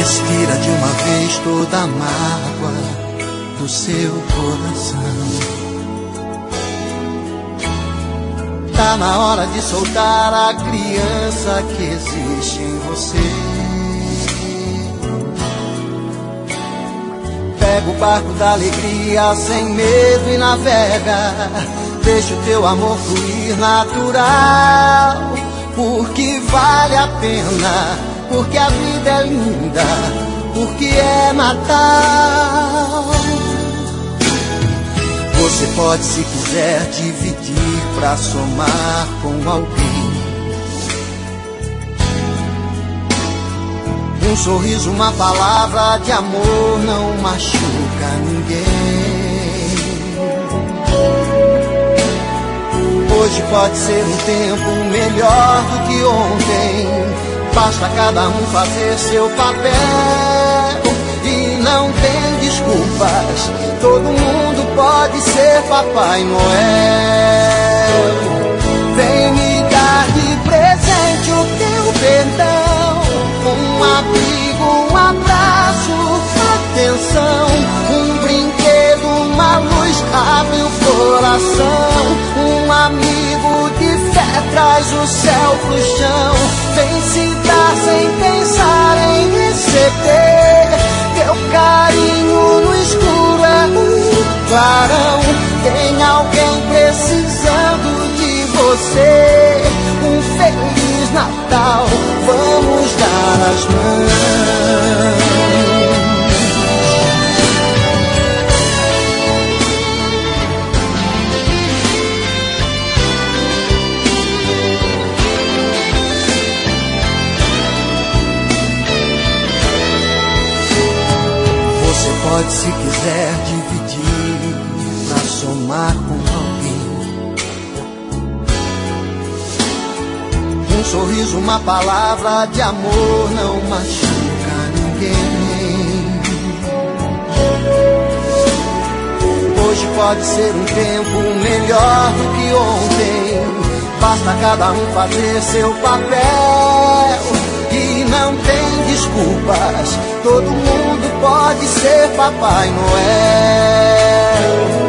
Respira de uma vez toda a mágoa do seu coração. Tá na hora de soltar a criança que existe em você. Pega o barco da alegria sem medo e navega. Deixa o teu amor fluir natural, porque vale a pena, porque a vida é linda, porque é Natal. Você pode, se quiser, dividir pra somar com alguém. Um sorriso, uma palavra de amor não machuca ninguém. Hoje pode ser um tempo melhor do que ontem. Basta cada um fazer seu papel e não tem desculpas. Todo mundo pode ser Papai Noel. Vem me dar de presente o teu perdão, um abrigo, um abraço, atenção, um brinquedo, uma luz, abre o coração. Um amigo de fé traz o céu pro chão. Vem se dar sem pensar em receber. Teu carinho no escuro é um clarão. Tem alguém precisando de você. Um Feliz Natal, vamos dar as mãos. Pode, se quiser, dividir pra somar com alguém. Um sorriso, uma palavra de amor não machuca ninguém. Hoje pode ser um tempo melhor do que ontem. Basta cada um fazer seu papel e não tem desculpas. Todo mundo pode ser Papai Noel.